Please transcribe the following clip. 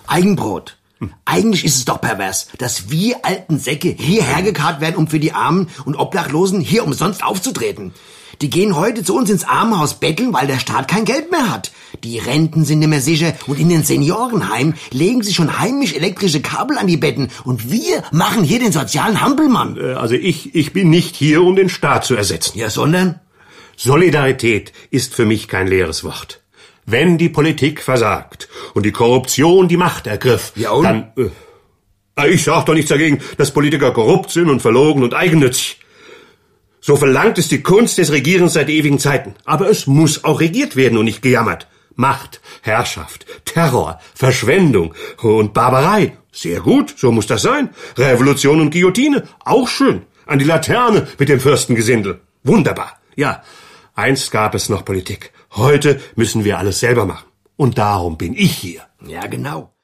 Eigenbrot. Eigentlich ist es doch pervers, dass wir alten Säcke hierher gekarrt werden, um für die Armen und Obdachlosen hier umsonst aufzutreten. Die gehen heute zu uns ins Armenhaus betteln, weil der Staat kein Geld mehr hat. Die Renten sind nicht mehr sicher und in den Seniorenheimen legen sie schon heimisch elektrische Kabel an die Betten und wir machen hier den sozialen Hampelmann. Also ich bin nicht hier, um den Staat zu ersetzen. Ja, sondern? Solidarität ist für mich kein leeres Wort. Wenn die Politik versagt und die Korruption die Macht ergriff, ja, und? Dann... ich sag doch nichts dagegen, dass Politiker korrupt sind und verlogen und eigennützig. So verlangt es die Kunst des Regierens seit ewigen Zeiten. Aber es muss auch regiert werden und nicht gejammert. Macht, Herrschaft, Terror, Verschwendung und Barbarei. Sehr gut, so muss das sein. Revolution und Guillotine, auch schön. An die Laterne mit dem Fürstengesindel. Wunderbar. Ja, einst gab es noch Politik. Heute müssen wir alles selber machen. Und darum bin ich hier. Ja, genau.